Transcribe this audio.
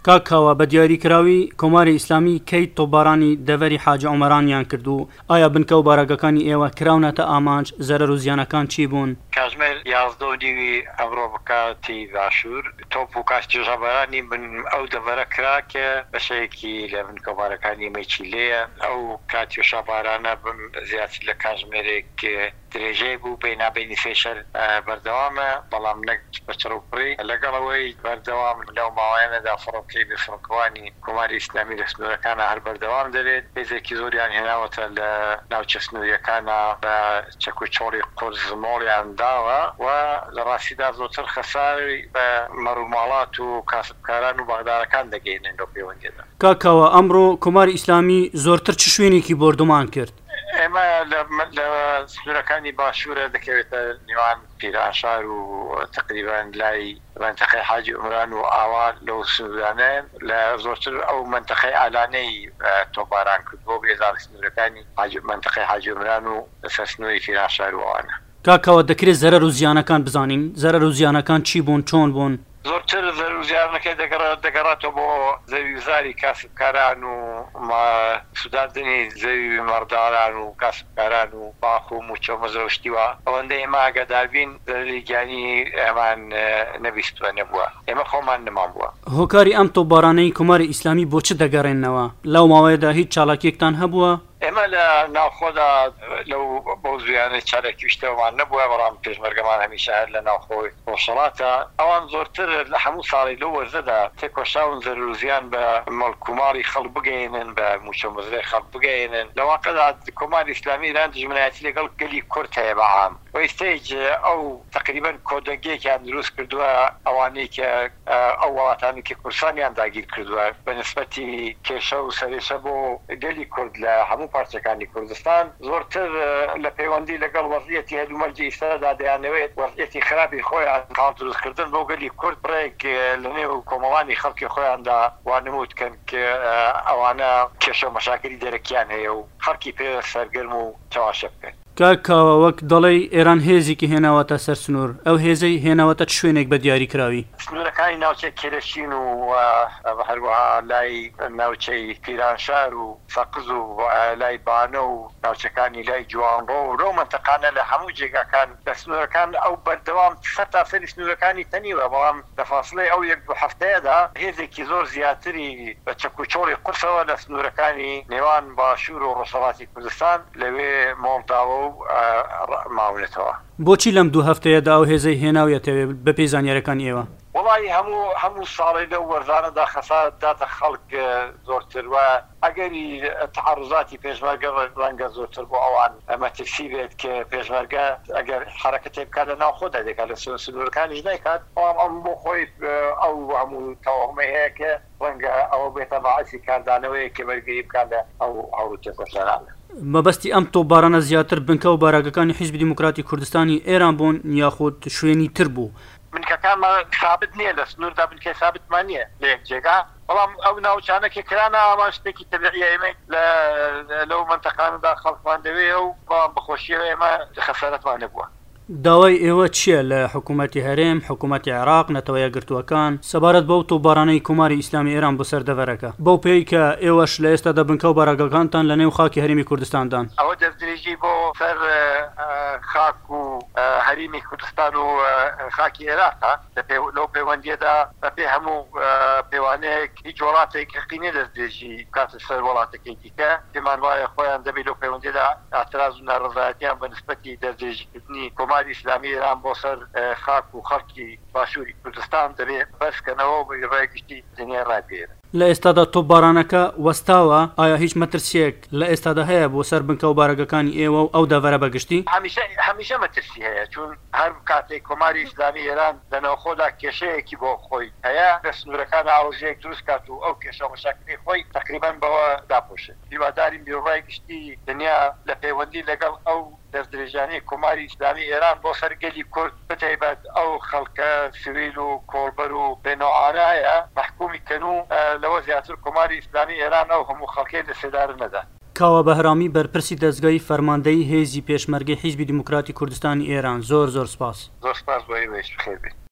کاکاوە بە دیاریکراوی کۆماری ئیسلامی کەی تۆبارانی دەڤەری حاجی عومەرانیان کردو ئایا بنکە و بارەگەکانی ئێوە کراونەتە ئامانج زەرەر و زیانەکان چی بوون؟ کاتژمێر 11 ئەمڕۆ بکاتی باشوور تۆپ و کاستی ژەبارانی من ئەو دەڤەرە کرا کە بەشەیەکی لە بنکەوبارەکانی مەیچیلەیە ئەو کاتی و شەبارانە زیاتر لە کاتژمێرێک درێژەی بوو بینابینی فێشەر بەردەوامە بەڵام نەک بەچڕوپڕی لەگەڵەوەی بەردەوام لەو ماوەیانەدا فڕۆکەی بفڕکوانی کۆماری ئیسلامی لە سنوورەکانە هەر بەردەوام دەبێت هێزێکی زۆریان هێناوەتە لە ناوچە سنووریەکانە بە چەک و چۆڵی قورس مۆڵیان داوە و لە ڕاستیدا زۆرتر خەساری بە مەڕووماڵات و کاسبکاران و باغدارەکان دەگەینن لەو پەیوەندیدا. کاکاوە ئەمڕۆ کۆماری ئیسلامی زۆرتر چ شوێنێکی بردومان کرد؟ ئێمە لە سنوورەکانی باشوورە دەکەوێتە نێوان پیرانشار و تقریبان لای منتەقەی حاجی عومران و ئاوا لەو سنوورانە لە زۆرتر ئەو منتەقەی ئالانەی تۆباران کرد بۆ بێزار سنوورەکانی منتەقەی حاجی عومران و لەسەر سنووری پیرانشار و ئەوانە. کاکاوە دەکرێت زەرەر و زیانەکان بزانین زەرەر و زیانەکان چی بوون چۆن بوون؟ زۆرتر زەرەر و زیانەکەی دەگەڕاتەوە بۆ زەویوزاری کاسبکاران و سوداندنی زەوی مەڕداران و کاسبکاران و باخ و موچە و مەزەوشتیوە ئەوەندە ئێمە ئاگاداربین زەرەری گیانی ئەمان نەبیستوە نەبووە ئێمە خۆمان نەمان بووە. هۆکاری ئەم تۆبارانەی کۆماری ئیسلامی بۆ چ دەگەڕێنەوە؟ لەو ماوەیەدا هیچ چالاکیەکتان هەبووە؟ ئێمە لە ناوخۆدا لەو بۆ زویانە چارێکی شتەوەمان نەبووە بەڵام پێشمەرگەمان هەمیشە هەر لە ناوخۆی ڕۆژهەڵاتە ئەوان زۆرتر لە هەموو ساڵی لەو وەرزەدا تێکۆشاون زەرەر و زیان بە مەڵکوماڵی خەڵک بگەێنن بە موچە مزرەی خەڵک بگەێنن لە واقعدا کۆماری ئیسلامی ایران دژمنایەتی لەگەڵ گەلی کورد هەیە بەعام وەستەیج ئەو تقریبا کۆدەنگێکیان دروست کردووە ئەوانەی کە ئەو وڵاتانی کە کوردستانیان داگیر کردووە بە نسبەتی کێشە و سەرێشە بۆ گەلی کورد لە هەموو پارچەکانی کوردستان زۆرتر لە پەیوەندی لەگەڵ وەزعیەتی هەلومەرجی ئیسرائیلدا دەیانەوێت وەزعیەتی خراپی خۆیان کاڵ دروستکردن بۆ گەلی کورد بڕێک لە نێو کۆمەڵانی خەڵکی خۆیاندا وانمودکەن کە ئەوانە کێشە و مەشاکلی دەرەکیان هەیە و خەڵکی پێ سەرگەرم و تەواشە بکەن. کاکاوە وەک دەڵێ ئێران هێزێکی هێناوەتە سەر سنوور ئەو هێزەی هێناوەتە شوێنێک بە دیاریکراوی سنوورەکانی ناوچەی کێرەشین و هەروەها لای ناوچەی پیرانشار و سەقز و لای بانە و ناوچەکانی لای جوانڕۆ و لەو منتەقانە لە هەموو جێگاکان لە سنوورەکان ئەو بەردەوام سەتا سەری سنوورەکانی تەنیوە بەڵام لە فاصلەی ئەو یەک هەفتەیەدا هێزێکی زۆر زیاتری بە چەک و چۆڵی قورسەوە لە سنوورەکانی نێوان باشوور و ڕۆژهەڵاتی کوردستان لەوێ مۆڵداوە ماونێتەوە. بۆچی لەم دوو هەفتەیەدا ئەو هێزەی هێناویەتەوێ بەپێی زانیاریەکان ئێوە؟ وڵی هەموو ساڵی لەو وەرزانەدا خەسارەت داتە خەڵک زۆرتر وە ئەگەری تەعەڕوزاتی پێشمەرگە ڕەنگە زۆرتر بۆ ئەوان مەترسی بێت کە پێشمەرگە ئەگەر حرەکەتێ بکات لە ناوخۆدا دەکات لە سنوورەکانیش نەکات بەڵام ئەم بۆ خۆی ئەو هەموو تەوەهمەی هەیە کە ڕەنگە ئەوە بێتە بەعەسی کاردانەوەی کە بەرگری بکات لە ئەو هەوڵ تێکۆشانانە. مەبەستی ئەم تۆبارانە زیاتر بنکە و باراگەکانی حیزبی دیموکراتی کوردستانی ئێران بوون یاخود شوێنی تر بوو؟ بنکەکانمان ثابت نییە لە سنووردا بنکەی ثابتمان نییە لە یەک جێگا بەڵام ئەو ناوچانەکە کرانە ئامان شتێکی تەبیعیە ئێمە لەو منتەقانەدا خەڵکمان دەوێ و بەڵام بەخۆشیەوە ئێمە خەسارەتمان نەبووە. داوای ئێوە چییە لە حکوومەتی هەرێم حکوومەتی عێراق نەتەوە یەکگرتووەکان سەبارەت بەو تۆبارانەی کۆماری ئیسلامی ئێران بۆ سەردەڤەرەکە بەو پێی کە ئێوەش لە ئێستادا بنکە و باراگەکانتان لە نێو خاکی هەرێمی کوردستاندان ئەوە دەستدرێژی بۆ سەر خاک و هەرێمی کوردستان و خاکی عێراقە لەو پەیوەندیەدا بەپێ هەموو پەیوانەیەک هیچ وڵاتێک حەقی دەستدرێژی کاتە سەر وڵاتەکەی دیکە پێمان وایە خۆیان دەبێت لەو پەیوەندیەدا ئاعتراض و ناڕەزایەتیان بە نسبەتی دەستدرێژیکردنی کۆماری ئیسلامی ئێران بۆ سەر خاک و خەڵکی باشووری کوردستان دەبێت بەسکەنەوە بە ڕێگشتی دنیا ڕابێرن. لە ئێستادا تۆبارانەکە وەستاوە ئایا هیچ مەترسیەک لە ئێستادا هەیە بۆ سەر بنکە و باراگەکانی ئێوە و ئەو دەڤەرە بەگشتی؟ هەمیشە مەترسی هەیە چون هەر کاتێک کۆماری ئیسلامی ئێران لەناوخۆدا کێشەیەکی بۆ خۆی هەیە لە سنوورەکان ئاڵۆژەیەک دروست کات و ئەو کێشە مەشاکلی خۆی تقریبا بەوە داپۆشێت. هیوادارین بیرۆڕای گشتی دنیا لە پەیوەندی لەگەڵ ئەو دەستدرێژانەی کۆماری ئیسلامی ئێران بۆ سەرگەلی کورد بتەیبەت ئەو خەڵکە سیویل و کۆڵبەر و بێنەوعانایە محکومی کەن و لەوە زیاتر کۆماری ئیسلامی ئێران ئەو هەموو خەڵکەی لە سێدار نەدا. کاوە بەهرامی بەرپرسی دەستگای فەرماندەی هێزی پێشمەرگەی حیزبی دیموکراتی کوردستانی ئێران زۆر سپاس. زۆر سپاس بۆ ئێوەش بخێر بێت.